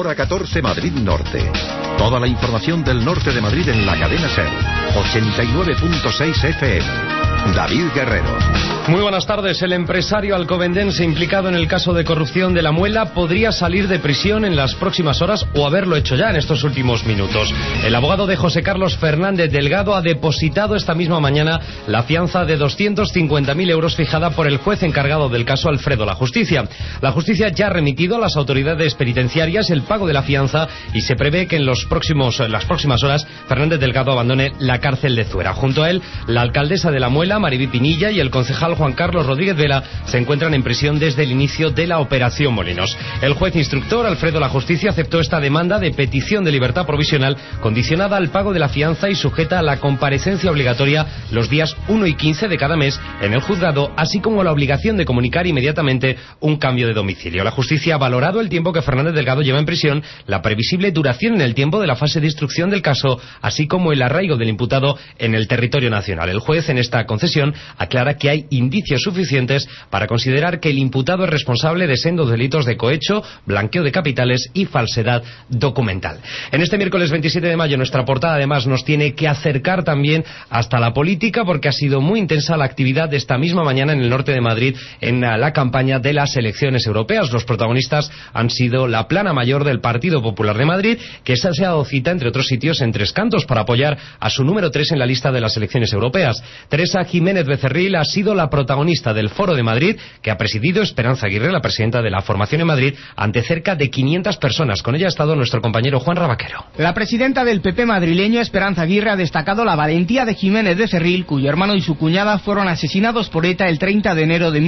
Hora 14 Madrid Norte. Toda la información del norte de Madrid en la cadena SER. 89.6 FM. David Guerrero. Muy buenas tardes. El empresario alcobendense implicado en el caso de corrupción de La Muela podría salir de prisión en las próximas horas o haberlo hecho ya en estos últimos minutos. El abogado de José Carlos Fernández Delgado ha depositado esta misma mañana la fianza de 250.000 euros fijada por el juez encargado del caso, Alfredo La Justicia. La Justicia ya ha remitido a las autoridades penitenciarias el pago de la fianza y se prevé que en las próximas horas Fernández Delgado abandone la cárcel de Zuera. Junto a él, la alcaldesa de La Muela, Mariví Pinilla, y el concejal Juan Carlos Rodríguez Vela se encuentran en prisión desde el inicio de la Operación Molinos. El juez instructor, Alfredo La Justicia, aceptó esta demanda de petición de libertad provisional condicionada al pago de la fianza y sujeta a la comparecencia obligatoria los días 1 y 15 de cada mes en el juzgado, así como la obligación de comunicar inmediatamente un cambio de domicilio. La Justicia ha valorado el tiempo que Fernández Delgado lleva en prisión, la previsible duración en el tiempo de la fase de instrucción del caso, así como el arraigo del imputado en el territorio nacional. El juez, en esta concesión, aclara que hay indicios suficientes para considerar que el imputado es responsable de sendos delitos de cohecho, blanqueo de capitales y falsedad documental. En este miércoles 27 de mayo nuestra portada además nos tiene que acercar también hasta la política, porque ha sido muy intensa la actividad de esta misma mañana en el norte de Madrid en la campaña de las elecciones europeas. Los protagonistas han sido la plana mayor del Partido Popular de Madrid, que se ha dado cita, entre otros sitios, en Tres Cantos para apoyar a su número 3 en la lista de las elecciones europeas. Teresa Jiménez Becerril ha sido la protagonista del Foro de Madrid, que ha presidido Esperanza Aguirre, la presidenta de la formación en Madrid, ante cerca de 500 personas. Con ella ha estado nuestro compañero Juan Rabaquero. La presidenta del PP madrileño, Esperanza Aguirre, ha destacado la valentía de Jiménez Becerril, cuyo hermano y su cuñada fueron asesinados por ETA el 30 de enero de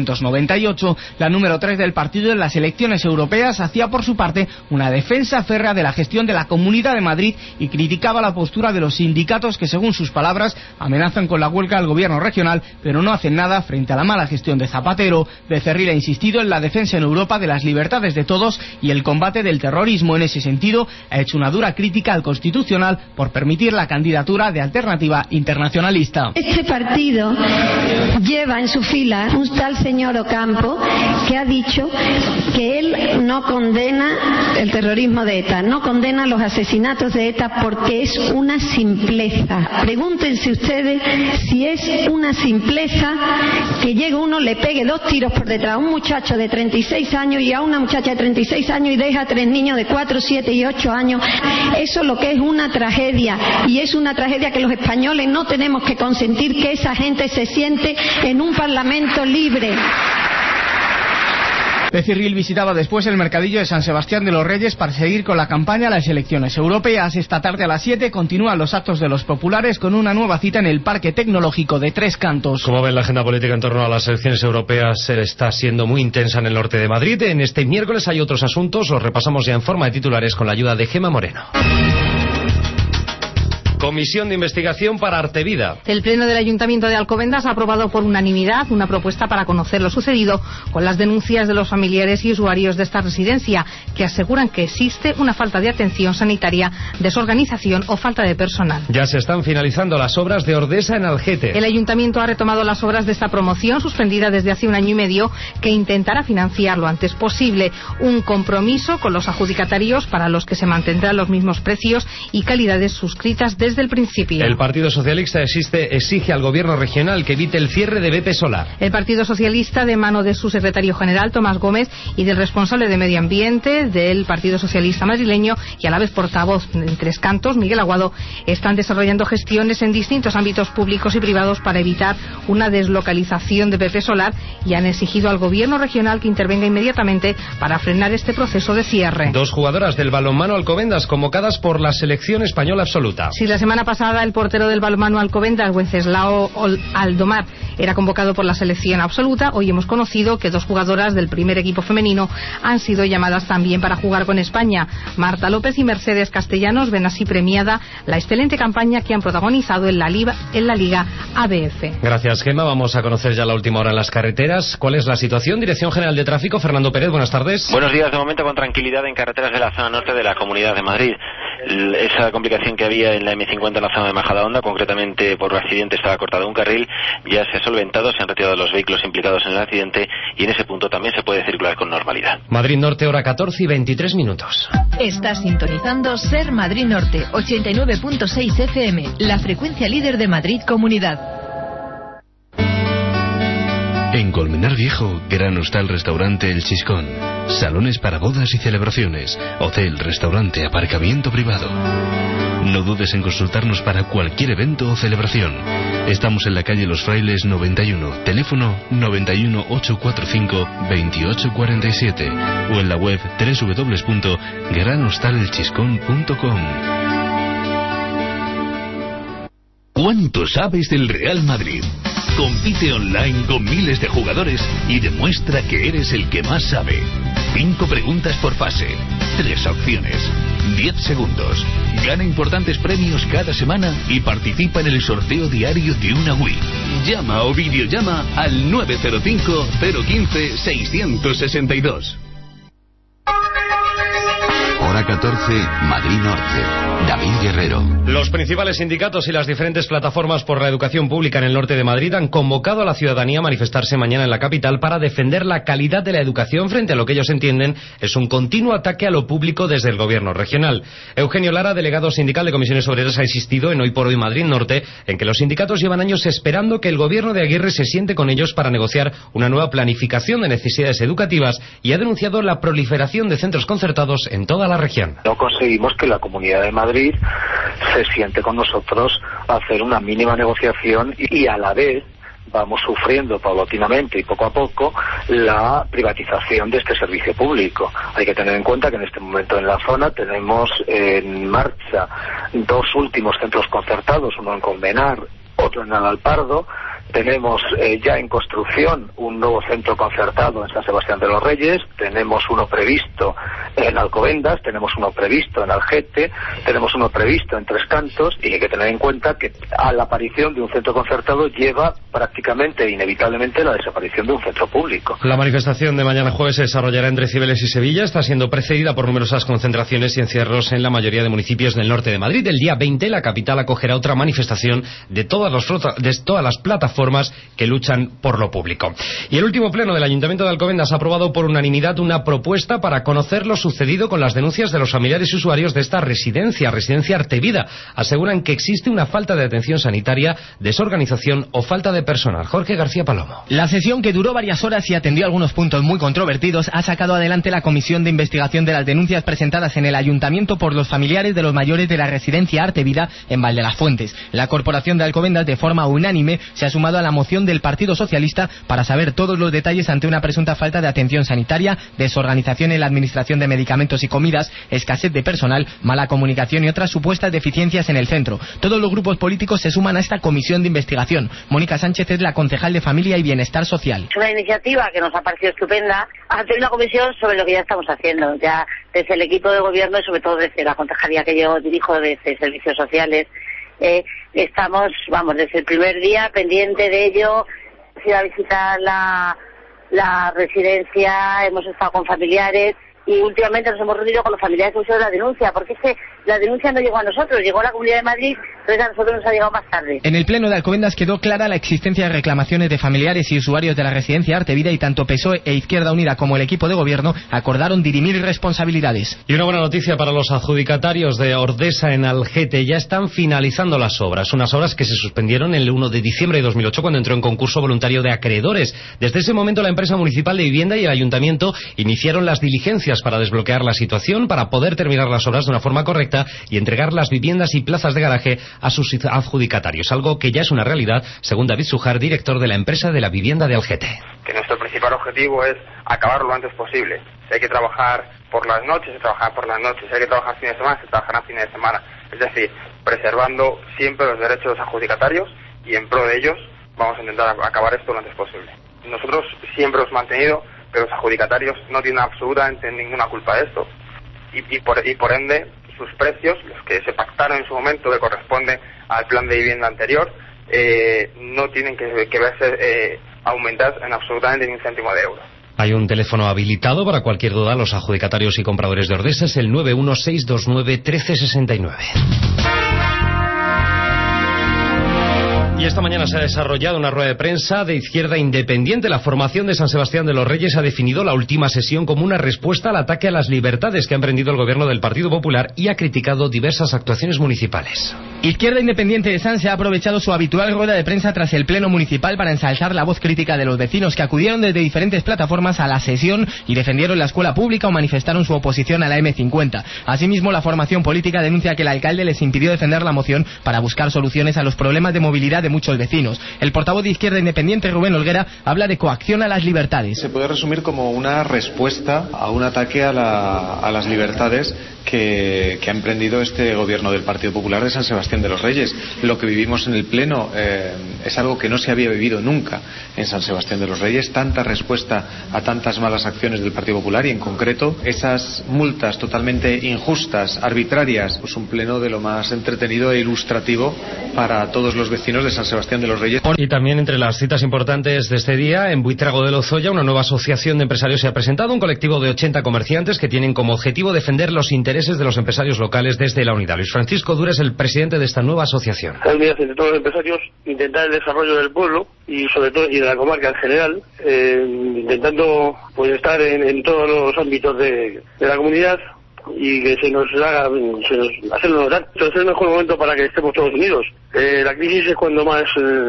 1998. La número 3 del partido en las elecciones europeas hacía por su parte una defensa férrea de la gestión de la Comunidad de Madrid y criticaba la postura de los sindicatos que, según sus palabras, amenazan con la huelga al gobierno regional, pero no hacen nada frente a la mala gestión de Zapatero. Becerril ha insistido en la defensa en Europa de las libertades de todos y el combate del terrorismo. En ese sentido, ha hecho una dura crítica al Constitucional por permitir la candidatura de Alternativa Internacionalista. Este partido lleva en su fila un tal señor Ocampo, que ha dicho que él no condena el terrorismo de ETA, no condena los asesinatos de ETA porque es una simpleza. Pregúntense ustedes si es una simpleza que llegue uno, le pegue 2 tiros por detrás a un muchacho de 36 años y a una muchacha de 36 años y deja a 3 niños de 4, 7 y 8 años. Eso es lo que es una tragedia, y es una tragedia que los españoles no tenemos que consentir que esa gente se siente en un parlamento libre. Becerril visitaba después el mercadillo de San Sebastián de los Reyes para seguir con la campaña a las elecciones europeas. Esta tarde a las 7 continúan los actos de los populares con una nueva cita en el Parque Tecnológico de Tres Cantos. Como ven, la agenda política en torno a las elecciones europeas está siendo muy intensa en el norte de Madrid. En este miércoles hay otros asuntos, los repasamos ya en forma de titulares con la ayuda de Gema Moreno. Comisión de investigación para Artevida. El Pleno del Ayuntamiento de Alcobendas ha aprobado por unanimidad una propuesta para conocer lo sucedido con las denuncias de los familiares y usuarios de esta residencia, que aseguran que existe una falta de atención sanitaria, desorganización o falta de personal. Ya se están finalizando las obras de Ordesa en Algete. El Ayuntamiento ha retomado las obras de esta promoción, suspendida desde hace 1 año y medio, que intentará financiar lo antes posible. Un compromiso con los adjudicatarios para los que se mantendrán los mismos precios y calidades suscritas desde el principio. El Partido Socialista exige al Gobierno regional que evite el cierre de BP Solar. El Partido Socialista, de mano de su secretario general, Tomás Gómez, y del responsable de Medio Ambiente del Partido Socialista madrileño y a la vez portavoz en Tres Cantos, Miguel Aguado, están desarrollando gestiones en distintos ámbitos públicos y privados para evitar una deslocalización de BP Solar, y han exigido al Gobierno regional que intervenga inmediatamente para frenar este proceso de cierre. 2 jugadoras del balonmano Alcobendas convocadas por la selección española absoluta. Si la semana pasada el portero del balonmano Alcobendas, Wenceslao Aldomar, era convocado por la selección absoluta, hoy hemos conocido que 2 jugadoras del primer equipo femenino han sido llamadas también para jugar con España. Marta López y Mercedes Castellanos ven así premiada la excelente campaña que han protagonizado en la Liga ABF. Gracias, Gemma. Vamos a conocer ya la última hora en las carreteras. ¿Cuál es la situación? Dirección General de Tráfico, Fernando Pérez, buenas tardes. Buenos días. De momento con tranquilidad en carreteras de la zona norte de la Comunidad de Madrid. esa complicación que había en la M50 en la zona de Majadahonda, concretamente por un accidente estaba cortado un carril, ya se ha solventado, se han retirado los vehículos implicados en el accidente y en ese punto también se puede circular con normalidad. Madrid Norte, hora 14 y 23 minutos. Estás sintonizando Ser Madrid Norte, 89.6 FM, la frecuencia líder de Madrid Comunidad. En Colmenar Viejo, gran hostal restaurante El Chiscón. Salones para bodas y celebraciones. Hotel, restaurante, aparcamiento privado. No dudes en consultarnos para cualquier evento o celebración. Estamos en la calle Los Frailes 91, teléfono 91 845 2847 o en la web www.granhostalelchiscón.com. ¿Cuánto sabes del Real Madrid? Compite online con miles de jugadores y demuestra que eres el que más sabe. 5 preguntas por fase, 3 opciones, 10 segundos. Gana importantes premios cada semana y participa en el sorteo diario de una Wii. Llama o videollama al 905 015 662. Hora 14, Madrid Norte. David Guerrero. Los principales sindicatos y las diferentes plataformas por la educación pública en el norte de Madrid han convocado a la ciudadanía a manifestarse mañana en la capital para defender la calidad de la educación frente a lo que ellos entienden es un continuo ataque a lo público desde el gobierno regional. Eugenio Lara, delegado sindical de Comisiones Obreras, ha insistido en Hoy por Hoy Madrid Norte en que los sindicatos llevan años esperando que el gobierno de Aguirre se siente con ellos para negociar una nueva planificación de necesidades educativas y ha denunciado la proliferación de centros concertados en toda la región. No conseguimos que la Comunidad de Madrid se siente con nosotros a hacer una mínima negociación y a la vez vamos sufriendo paulatinamente y poco a poco la privatización de este servicio público. Hay que tener en cuenta que en este momento en la zona tenemos en marcha 2 últimos centros concertados, uno en Colmenar, otro en Alalpardo. Tenemos ya en construcción un nuevo centro concertado en San Sebastián de los Reyes, tenemos uno previsto en Alcobendas, tenemos uno previsto en Algete, tenemos uno previsto en Tres Cantos, y hay que tener en cuenta que a la aparición de un centro concertado lleva prácticamente inevitablemente la desaparición de un centro público. La manifestación de mañana jueves se desarrollará entre Cibeles y Sevilla, está siendo precedida por numerosas concentraciones y encierros en la mayoría de municipios del norte de Madrid. El día 20 la capital acogerá otra manifestación de todas las plataformas que luchan por lo público. Y el último pleno del Ayuntamiento de Alcobendas ha aprobado por unanimidad una propuesta para conocer lo sucedido con las denuncias de los familiares y usuarios de esta residencia Artevida. Aseguran que existe una falta de atención sanitaria, desorganización o falta de personal. Jorge García Palomo. La sesión, que duró varias horas y atendió algunos puntos muy controvertidos, ha sacado adelante la comisión de investigación de las denuncias presentadas en el Ayuntamiento por los familiares de los mayores de la residencia Artevida en Valdelasfuentes. La Corporación de Alcobendas, de forma unánime, se ha sumado a la moción del Partido Socialista para saber todos los detalles ante una presunta falta de atención sanitaria, desorganización en la administración de medicamentos y comidas, escasez de personal, mala comunicación y otras supuestas deficiencias en el centro. Todos los grupos políticos se suman a esta comisión de investigación. Mónica Sánchez es la concejal de Familia y Bienestar Social. Es una iniciativa que nos ha parecido estupenda, hacer una comisión sobre lo que ya estamos haciendo, ya desde el equipo de gobierno y sobre todo desde la concejalía que yo dirijo, desde Servicios Sociales. Estamos, desde el primer día pendiente de ello. Hemos ido a visitar la residencia, hemos estado con familiares y últimamente nos hemos reunido con los familiares que pusieron la denuncia, porque es que la denuncia no llegó a nosotros, llegó a la Comunidad de Madrid, pero a nosotros nos ha llegado más tarde. En el pleno de Alcobendas quedó clara la existencia de reclamaciones de familiares y usuarios de la residencia Artevida, y tanto PSOE e Izquierda Unida como el equipo de gobierno acordaron dirimir responsabilidades. Y una buena noticia para los adjudicatarios de Ordesa en Algete: ya están finalizando las obras, unas obras que se suspendieron el 1 de diciembre de 2008 cuando entró en concurso voluntario de acreedores. Desde ese momento la empresa municipal de vivienda y el ayuntamiento iniciaron las diligencias para desbloquear la situación, para poder terminar las obras de una forma correcta y entregar las viviendas y plazas de garaje a sus adjudicatarios, algo que ya es una realidad, según David Sujar, director de la empresa de la vivienda de Algete. Que nuestro principal objetivo es acabar lo antes posible. Si hay que trabajar por las noches, se trabajará por las noches. Si hay que trabajar fines de semana, se trabajará fines de semana. Es decir, preservando siempre los derechos de los adjudicatarios, y en pro de ellos vamos a intentar acabar esto lo antes posible. Nosotros siempre hemos mantenido que los adjudicatarios no tienen absolutamente ninguna culpa de esto, y por ende sus precios, los que se pactaron en su momento, que corresponde al plan de vivienda anterior, no tienen que verse aumentados en absolutamente ni un céntimo de euro. Hay un teléfono habilitado para cualquier duda a los adjudicatarios y compradores de Ordesa, es el 916291369. Y esta mañana se ha desarrollado una rueda de prensa de Izquierda Independiente. La formación de San Sebastián de los Reyes ha definido la última sesión como una respuesta al ataque a las libertades que ha emprendido el gobierno del Partido Popular y ha criticado diversas actuaciones municipales. Izquierda Independiente de Sanse ha aprovechado su habitual rueda de prensa tras el pleno municipal para ensalzar la voz crítica de los vecinos que acudieron desde diferentes plataformas a la sesión y defendieron la escuela pública o manifestaron su oposición a la M50. Asimismo, la formación política denuncia que el alcalde les impidió defender la moción para buscar soluciones a los problemas de movilidad de muchos vecinos. El portavoz de Izquierda Independiente, Rubén Olguera, habla de coacción a las libertades. Se puede resumir como una respuesta a un ataque a las libertades que ha emprendido este gobierno del Partido Popular de San Sebastián de los Reyes. Lo que vivimos en el Pleno es algo que no se había vivido nunca en San Sebastián de los Reyes, tanta respuesta a tantas malas acciones del Partido Popular y en concreto esas multas totalmente injustas, arbitrarias. Pues un pleno de lo más entretenido e ilustrativo para todos los vecinos de San Sebastián de los Reyes. Y también entre las citas importantes de este día, en Buitrago de Lozoya, una nueva asociación de empresarios se ha presentado, un colectivo de 80 comerciantes que tienen como objetivo defender los intereses de los empresarios locales desde la unidad. Luis Francisco Dura es el presidente de esta nueva asociación. La unidad entre todos los empresarios, intentar el desarrollo del pueblo y sobre todo y de la comarca en general, intentando pues estar en todos los ámbitos de la comunidad y que se nos hacerlo notar. Entonces es el mejor momento para que estemos todos unidos. La crisis es cuando más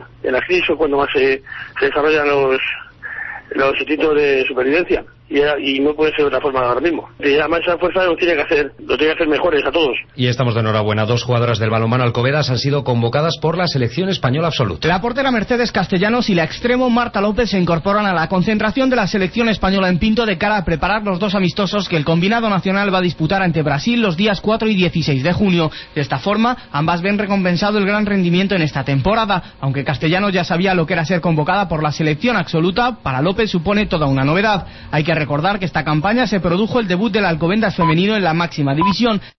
se desarrollan los instintos de supervivencia y no puede ser de otra forma ahora mismo. Y además esa fuerza lo tiene que hacer mejores a todos. Y estamos de enhorabuena. 2 jugadoras del balonmano Alcobedas han sido convocadas por la selección española absoluta. La portera Mercedes Castellanos y la extremo Marta López se incorporan a la concentración de la selección española en Pinto de cara a preparar los 2 amistosos que el combinado nacional va a disputar ante Brasil los días 4 y 16 de junio. De esta forma, ambas ven recompensado el gran rendimiento en esta temporada. Aunque Castellanos ya sabía lo que era ser convocada por la selección absoluta, para López supone toda una novedad. Hay que recordar que esta campaña se produjo el debut del Alcobendas femenino en la máxima división.